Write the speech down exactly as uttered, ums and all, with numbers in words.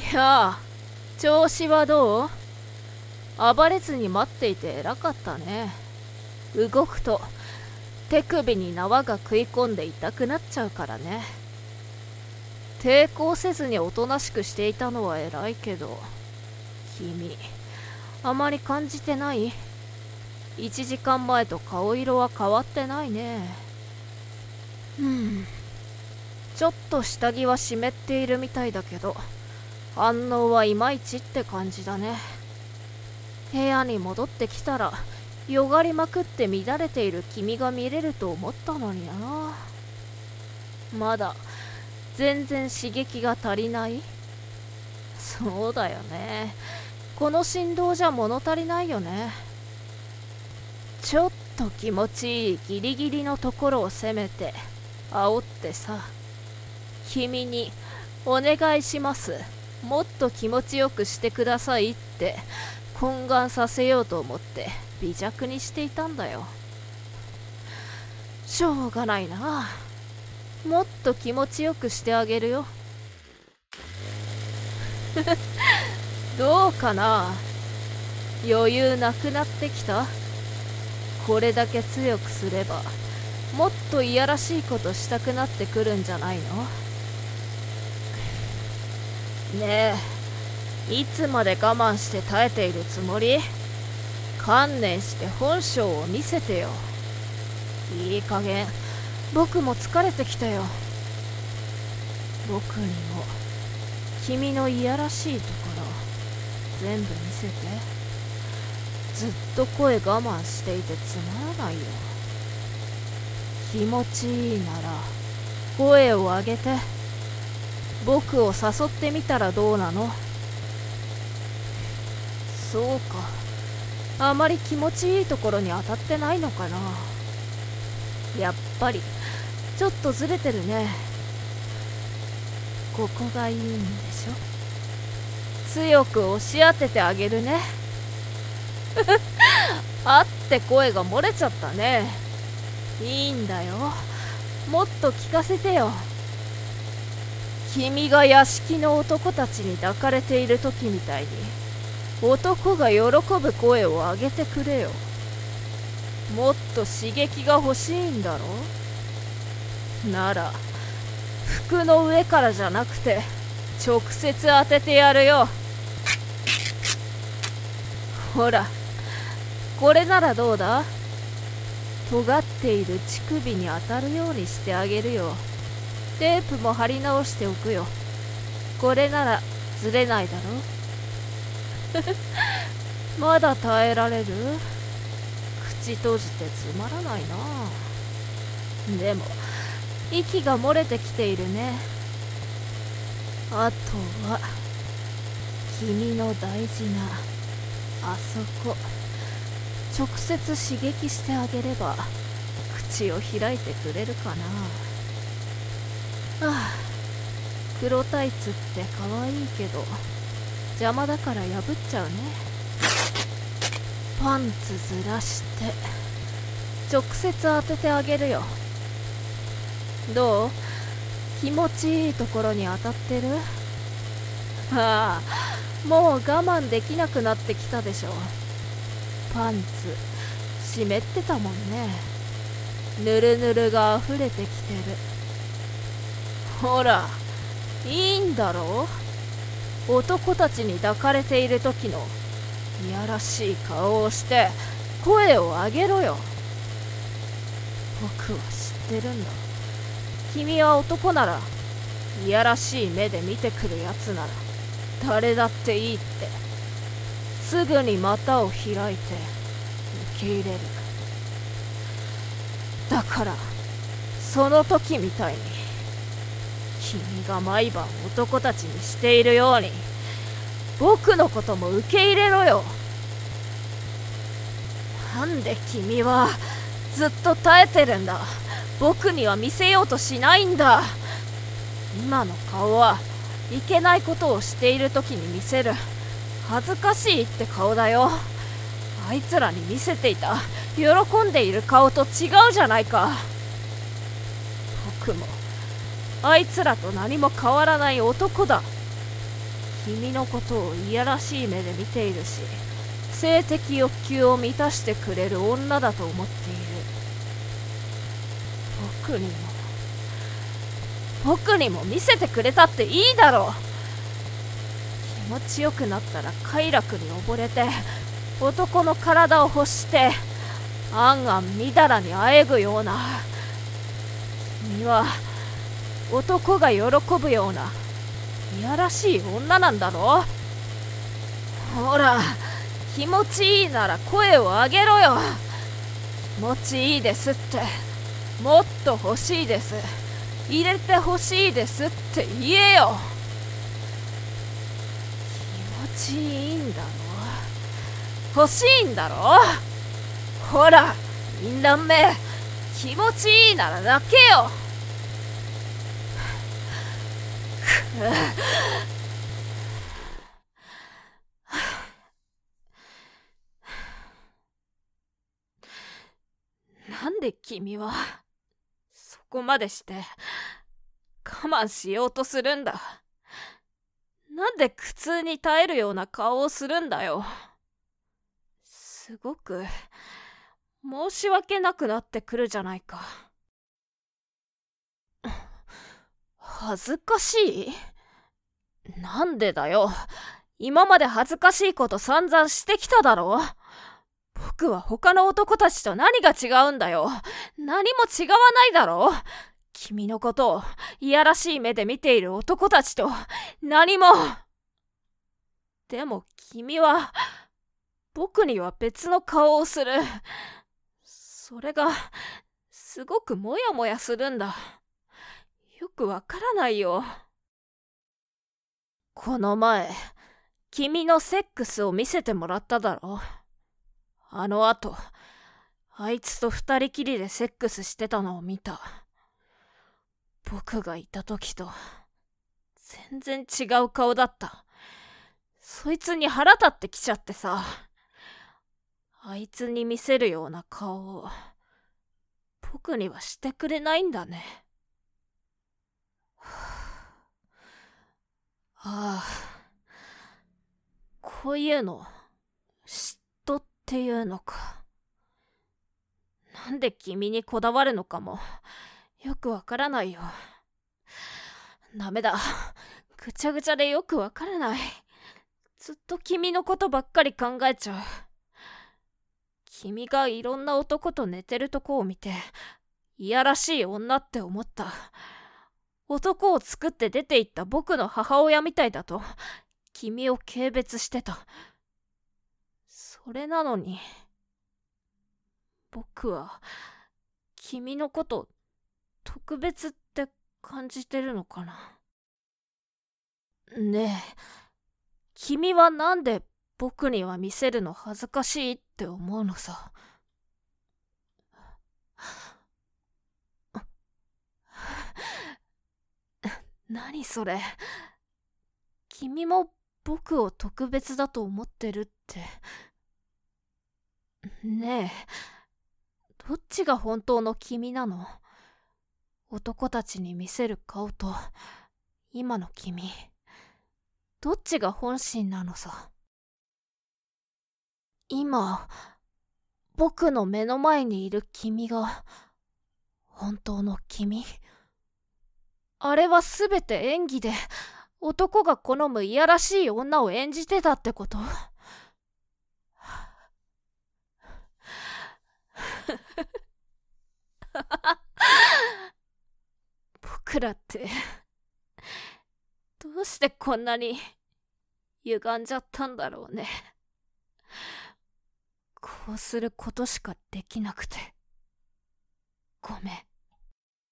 やあ、調子はどう？暴れずに待っていて偉かったね。動くと手首に縄が食い込んで痛くなっちゃうからね。抵抗せずにおとなしくしていたのは偉いけど、君あまり感じてない？いちじかんまえと顔色は変わってないね。うん、ちょっと下着は湿っているみたいだけど、反応はいまいちって感じだね。部屋に戻ってきたらよがりまくって乱れている君が見れると思ったのにな。まだ全然刺激が足りない？そうだよね。この振動じゃ物足りないよね。ちょっと気持ちいいギリギリのところを攻めて煽ってさ、君にお願いします、もっと気持ちよくしてくださいって懇願させようと思って微弱にしていたんだよ。しょうがないな。もっと気持ちよくしてあげるよ。どうかな？余裕なくなってきた？これだけ強くすればもっといやらしいことしたくなってくるんじゃないの？ねえ、いつまで我慢して耐えているつもり？観念して本性を見せてよ。いい加減僕も疲れてきたよ。僕にも君のいやらしいところ全部見せて。ずっと声我慢していてつまらないよ。気持ちいいなら声を上げて僕を誘ってみたらどうなの？そうか、あまり気持ちいいところに当たってないのかな。やっぱりちょっとずれてるね。ここがいいんでしょ。強く押し当ててあげるね。あって声が漏れちゃったね。いいんだよ、もっと聞かせてよ。君が屋敷の男たちに抱かれている時みたいに男が喜ぶ声を上げてくれよ。もっと刺激が欲しいんだろ？なら服の上からじゃなくて直接当ててやるよ。ほら、これならどうだ？尖っている乳首に当たるようにしてあげるよ。テープも貼り直しておくよ。これならずれないだろ？まだ耐えられる？口閉じてつまらないな。でも息が漏れてきているね。あとは君の大事なあそこ直接刺激してあげれば口を開いてくれるかな。ああ、黒タイツって可愛いけど邪魔だから破っちゃうね。パンツずらして直接当ててあげるよ。どう？気持ちいいところに当たってる？ああ、もう我慢できなくなってきたでしょ。パンツ湿ってたもんね。ぬるぬるが溢れてきてる。ほら、いいんだろう？男たちに抱かれている時のいやらしい顔をして声を上げろよ。僕は知ってるんだ。君は男ならいやらしい目で見てくるやつなら誰だっていいってすぐに股を開いて受け入れる。だからその時みたいに君が毎晩男たちにしているように僕のことも受け入れろよ。なんで君はずっと耐えてるんだ？僕には見せようとしないんだ。今の顔はいけないことをしている時に見せる恥ずかしいって顔だよ。あいつらに見せていた喜んでいる顔と違うじゃないか。僕もあいつらと何も変わらない男だ。 君のことをいやらしい目で見ているし、性的欲求を満たしてくれる女だと思っている。僕にも僕にも見せてくれたっていいだろう。気持ちよくなったら快楽に溺れて、男の体を欲してあんあんみだらにあえぐような、君は男が喜ぶようないやらしい女なんだろ。ほら、気持ちいいなら声を上げろよ。気持ちいいですって、もっと欲しいです、入れて欲しいですって言えよ。気持ちいいんだろ、欲しいんだろ。ほら、淫乱め、気持ちいいなら泣けよ。なんで君はそこまでして我慢しようとするんだ。なんで苦痛に耐えるような顔をするんだよ。すごく申し訳なくなってくるじゃないか。恥ずかしい？なんでだよ。今まで恥ずかしいこと散々してきただろ。僕は他の男たちと何が違うんだよ。何も違わないだろ。君のことをいやらしい目で見ている男たちと何も。でも君は僕には別の顔をする。それがすごくモヤモヤするんだ。よくわからないよ。この前、君のセックスを見せてもらっただろ。あの後、あいつと二人きりでセックスしてたのを見た。僕がいた時と全然違う顔だった。そいつに腹立ってきちゃってさ。あいつに見せるような顔を僕にはしてくれないんだね。ああ、こういうの嫉妬っていうのか。なんで君にこだわるのかもよくわからないよ。ダメだ、ぐちゃぐちゃでよくわからない。ずっと君のことばっかり考えちゃう。君がいろんな男と寝てるとこを見ていやらしい女って思った。男を作って出て行った僕の母親みたいだと君を軽蔑してた。それなのに僕は君のこと特別って感じてるのかな。ねえ、君はなんで僕には見せるの恥ずかしいって思うのさ。何それ。君も僕を特別だと思ってるって。ねえ、どっちが本当の君なの？男たちに見せる顔と今の君、どっちが本心なのさ。今僕の目の前にいる君が本当の君？あれはすべて演技で男が好むいやらしい女を演じてたってこと？僕らってどうしてこんなに歪んじゃったんだろうね。こうすることしかできなくてごめん。